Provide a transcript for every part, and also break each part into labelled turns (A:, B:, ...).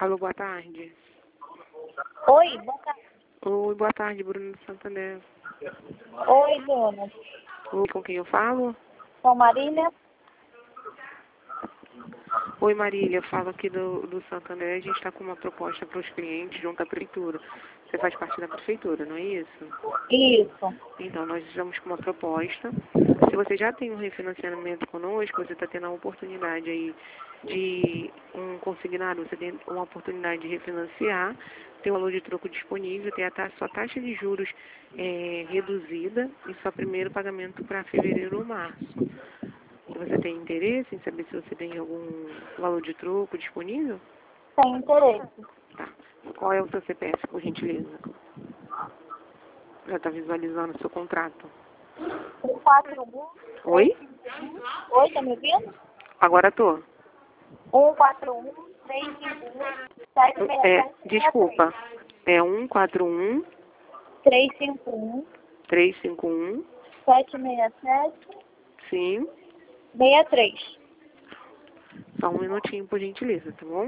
A: Alô, boa tarde.
B: Oi, boa tarde.
A: Oi, boa tarde, Bruno do Santander.
B: Oi, dona.
A: Oi, com quem eu falo?
B: Com Marília?
A: Oi, Marília, eu falo aqui do Santander. A gente está com uma proposta para os clientes junto à prefeitura. Você faz parte da prefeitura, não é isso?
B: Isso.
A: Então, nós estamos com uma proposta. Se você já tem um refinanciamento conosco, você está tendo a oportunidade aí de um consignado, você tem uma oportunidade de refinanciar, tem o valor de troco disponível, tem a sua taxa de juros reduzida e só primeiro pagamento para fevereiro ou março. Você tem interesse em saber se você tem algum valor de troco disponível?
B: Tem interesse.
A: Tá. Qual é o seu CPF, por gentileza? Já está visualizando o seu contrato.
B: 141.
A: Oi?
B: Oi, tá me ouvindo?
A: Agora tô.
B: 141 351 767.
A: Desculpa. É 141
B: 351
A: 351.
B: 767
A: Sim.
B: 63.
A: Só um minutinho, por gentileza, tá bom?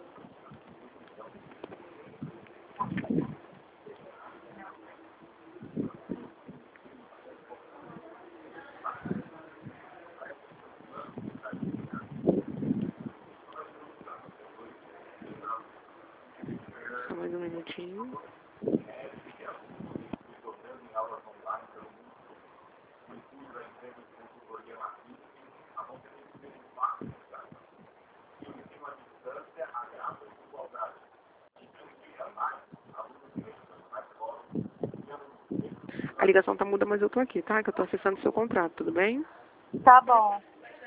A: Só mais um minutinho. A ligação tá muda, mas eu tô aqui, tá? Que eu tô acessando o seu contrato, tudo bem?
B: Tá bom.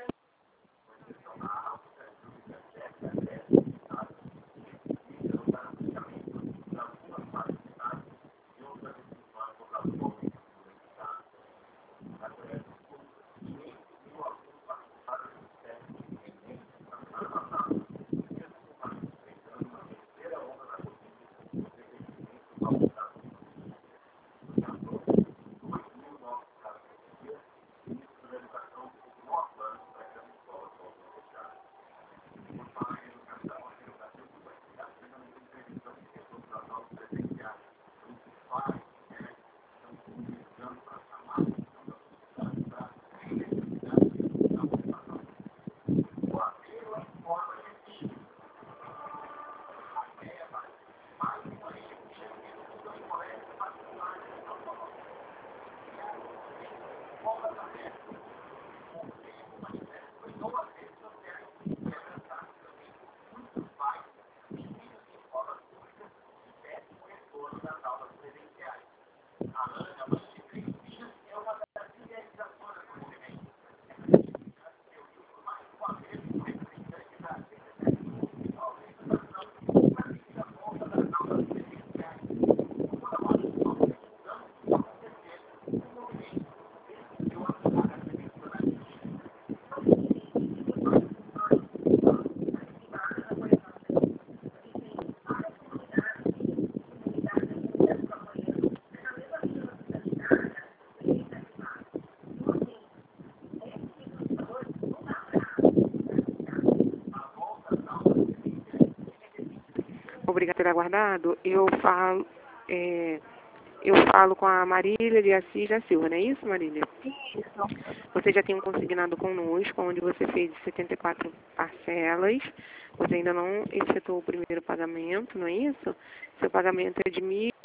A: Obrigada por ter aguardado. Eu falo com a Marília de Assis da Silva, não é isso, Marília?
B: Isso.
A: Você já tem um consignado conosco, onde você fez 74 parcelas. Você ainda não efetuou o primeiro pagamento, não é isso? Seu pagamento é de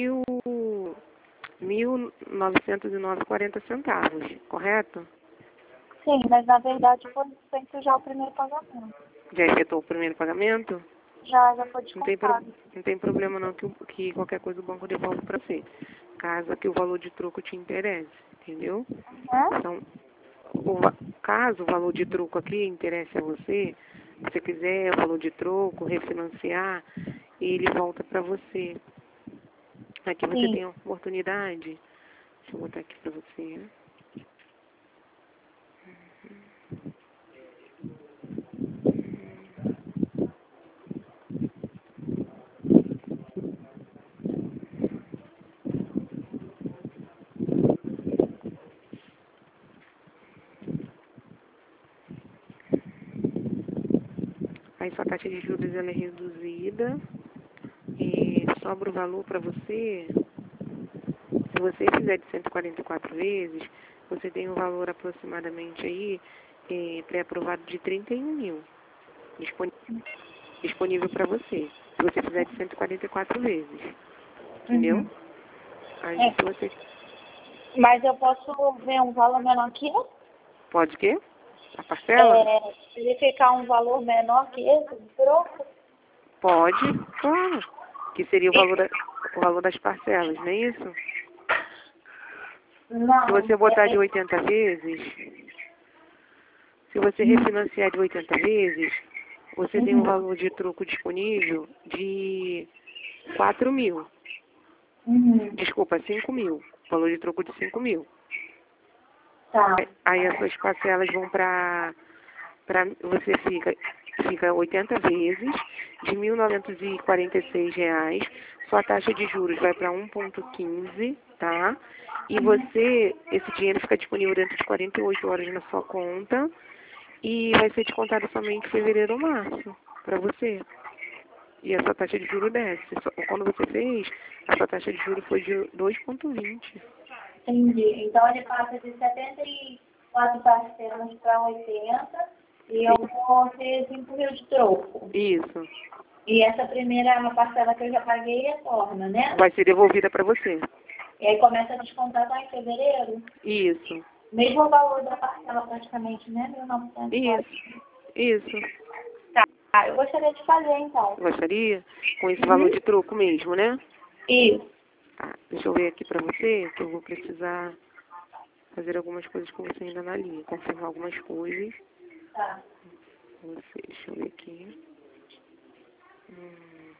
A: 1.909,40 centavos, correto?
B: Sim, mas na verdade foi feito já o primeiro pagamento.
A: Já efetuou o primeiro pagamento?
B: Já foi
A: Não tem,
B: descontado.
A: não tem problema não que qualquer coisa o banco devolve para você, caso que o valor de troco te interesse, entendeu?
B: Uhum.
A: Então, caso o valor de troco aqui interesse a você, se você quiser o valor de troco, refinanciar, ele volta para você. Aqui você
B: Sim.
A: tem a oportunidade, deixa eu botar aqui para você, né? Aí sua taxa de juros ela é reduzida e sobra o valor para você. Se você fizer de 144 vezes, você tem um valor aproximadamente aí pré-aprovado de 31 mil disponível para você. Se você fizer de 144 vezes. Entendeu?
B: Uhum.
A: Aí
B: É.
A: se você
B: Mas eu posso ver um valor menor que esse?
A: pode o quê? A parcela?
B: Verificar um valor menor que esse de troco?
A: Pode, claro. Que seria o valor das parcelas, não é isso? Se
B: Não.
A: você botar de 80 vezes, se você refinanciar de 80 vezes, você tem um valor de troco disponível de 4 mil.
B: Uhum.
A: Desculpa, 5 mil. Valor de troco de 5 mil.
B: Tá.
A: Aí as suas parcelas vão você fica 80 vezes de R$ 1.946. Sua taxa de juros vai para 1,15, tá? E esse dinheiro fica disponível dentro de 48 horas na sua conta e vai ser descontado somente em fevereiro ou março para você. E a sua taxa de juros desce. Quando você fez, a sua taxa de juros foi de 2,20.
B: Entendi. Então ele passa de 74 parcelas para 80 e eu vou ter 5 mil de troco.
A: Isso.
B: E essa primeira parcela que eu já paguei retorna, né?
A: Vai ser devolvida para você.
B: E aí começa a descontar só em fevereiro?
A: Isso.
B: Mesmo valor da parcela praticamente, né? 1.900.
A: Isso.
B: Tá, eu gostaria de fazer então.
A: Gostaria? Com esse valor de troco mesmo, né?
B: Isso.
A: Tá, deixa eu ver aqui pra você, que eu vou precisar fazer algumas coisas com você ainda na linha. Confirmar algumas coisas
B: Tá.
A: com você. Deixa eu ver aqui. Hum.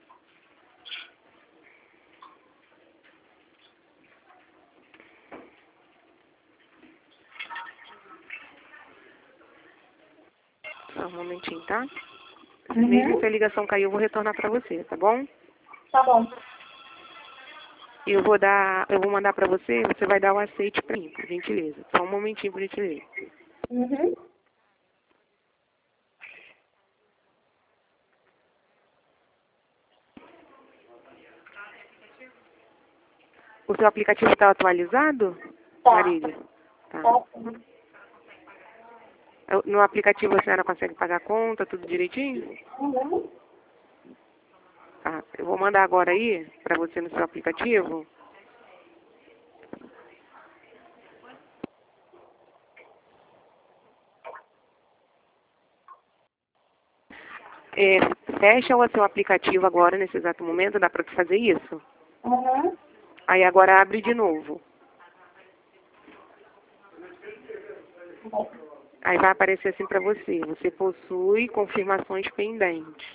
A: Só um momentinho, tá? Mesmo se a ligação cair, eu vou retornar pra você, tá bom?
B: Tá bom.
A: E eu vou mandar pra você, você vai dar o aceite pra mim, por gentileza. Só um momentinho, por gentileza.
B: Uhum.
A: O seu aplicativo está atualizado,
B: Tá.
A: Marília? Tá.
B: Tá.
A: No aplicativo a senhora consegue pagar a conta, tudo direitinho?
B: Uhum.
A: Tá. Eu vou mandar agora aí, pra você no seu aplicativo. Fecha o seu aplicativo agora, nesse exato momento, dá pra tu fazer isso?
B: Uhum.
A: Aí agora abre de novo. Aí vai aparecer assim pra você. Você possui confirmações pendentes.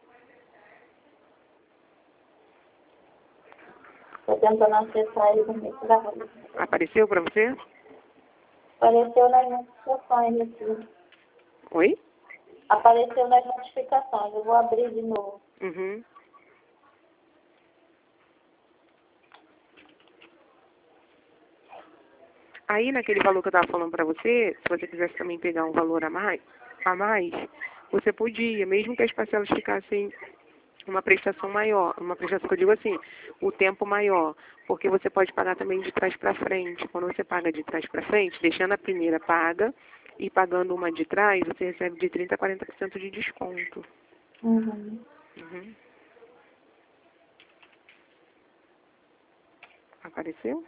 B: Tô tentando acessar aí no meio da rua.
A: Apareceu pra você?
B: Apareceu nas notificações aqui.
A: Oi?
B: Apareceu nas notificações. Eu vou abrir de novo.
A: Uhum. Aí naquele valor que eu estava falando para você, se você quisesse também pegar um valor a mais, você podia, mesmo que as parcelas ficassem uma prestação maior, uma prestação que eu digo assim, o tempo maior, porque você pode pagar também de trás para frente. Quando você paga de trás para frente, deixando a primeira paga e pagando uma de trás, você recebe de 30% a 40% de desconto.
B: Uhum.
A: Uhum. Apareceu?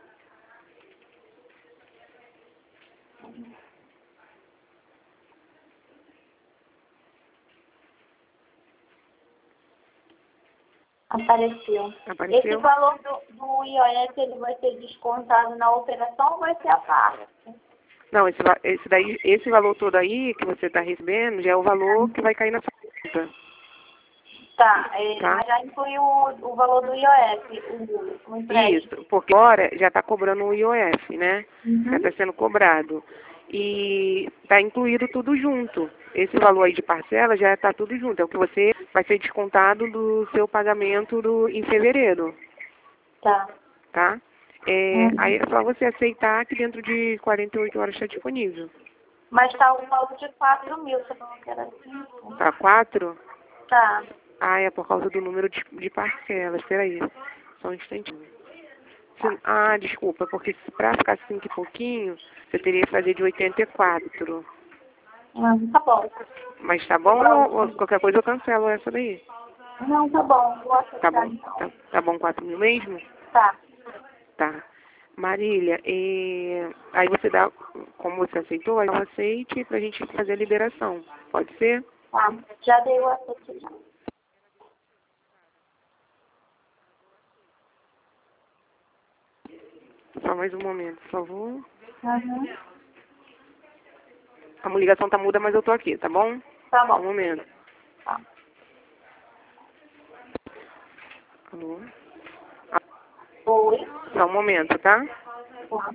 B: Apareceu.
A: Apareceu?
B: Esse valor do IOS ele vai ser descontado na operação ou vai ser a parte?
A: Não, esse valor todo aí que você está recebendo já é o valor que vai cair na sua conta.
B: Tá,
A: Tá?
B: mas já inclui o valor do IOS, o empréstimo.
A: Isso, porque agora já está cobrando o IOF, né? Já
B: Uhum.
A: está sendo cobrado. E está incluído tudo junto. Esse valor aí de parcela já está tudo junto. É o que você vai ser descontado do seu pagamento em fevereiro,
B: Tá.
A: tá?
B: Uhum.
A: Aí é só você aceitar que dentro de 48 horas está disponível.
B: Mas tá o saldo de 4.000, você falou que era 5.
A: Tá 4?
B: Tá.
A: Ah, é por causa do número de parcelas. Peraí, só um instantinho. Desculpa, porque pra ficar 5 e pouquinho, você teria que fazer de 84.
B: Tá bom.
A: Mas tá bom ou qualquer coisa eu cancelo essa daí?
B: Não, tá bom. Vou
A: Tá
B: aceitar,
A: bom,
B: então.
A: tá bom 4.000 mesmo?
B: Tá.
A: Tá. Marília, aí você dá, como você aceitou, aí eu aceite pra gente fazer a liberação. Pode ser?
B: Tá. Já dei o aceite já.
A: Só mais um momento, por favor.
B: Uhum.
A: A ligação tá muda, mas eu tô aqui, tá bom?
B: Tá
A: Só um
B: bom.
A: momento.
B: Tá.
A: Alô?
B: Oi.
A: Só um momento, tá?
B: Tá.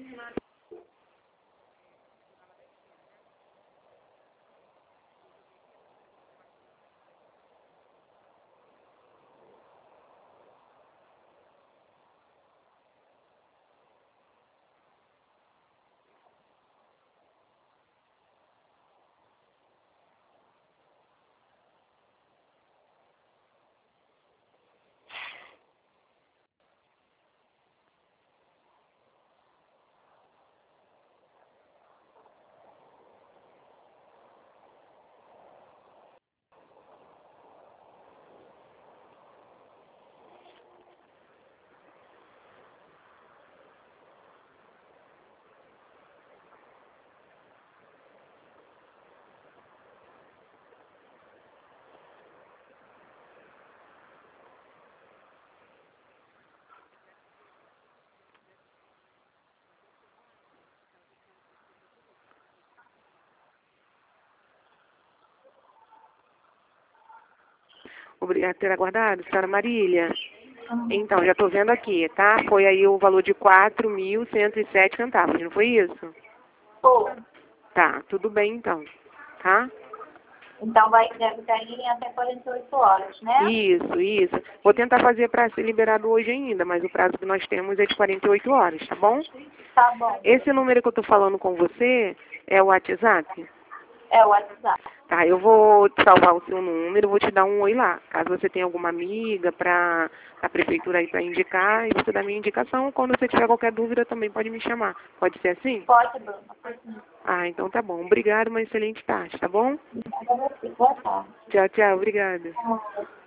A: Obrigada por ter aguardado, senhora Marília.
B: Uhum.
A: Então, já tô vendo aqui, tá? Foi aí o valor de 4.107 centavos, não foi isso?
B: Pô.
A: Tá, tudo bem então, tá?
B: Então deve cair em até 48 horas, né?
A: Isso. Vou tentar fazer para ser liberado hoje ainda, mas o prazo que nós temos é de 48 horas, tá bom?
B: Tá bom.
A: Esse número que eu tô falando com você é o WhatsApp?
B: É o WhatsApp.
A: Tá, eu vou salvar o seu número, vou te dar um oi lá. Caso você tenha alguma amiga para a prefeitura aí para indicar, e você dá minha indicação, quando você tiver qualquer dúvida também pode me chamar. Pode ser assim?
B: Pode, Bruna. Pode sim.
A: Então tá bom. Obrigado, uma excelente tarde, tá bom?
B: Obrigada a você. Boa tarde.
A: Tchau, obrigada.
B: Tchau.